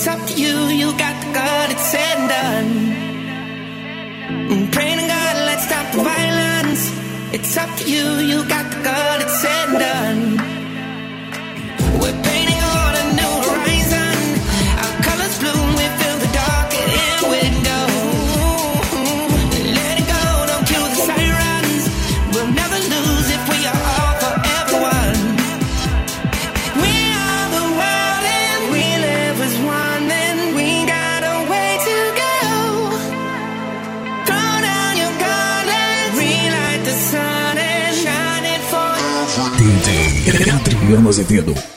It's up to you, you got the gun, it's said and done. Praying to God, let's stop the violence. It's up to you, you got the gun, it's said and done. We're painting on a new horizon. Our colors bloom, we fill the dark in window. Let it go, don't kill the sirens. We'll never lose if we are all forever one. We are the world and we live as one. And we got a way to go. Throw down your gauntlet, relight the sun and shine it for DJ Adriano Azevedo.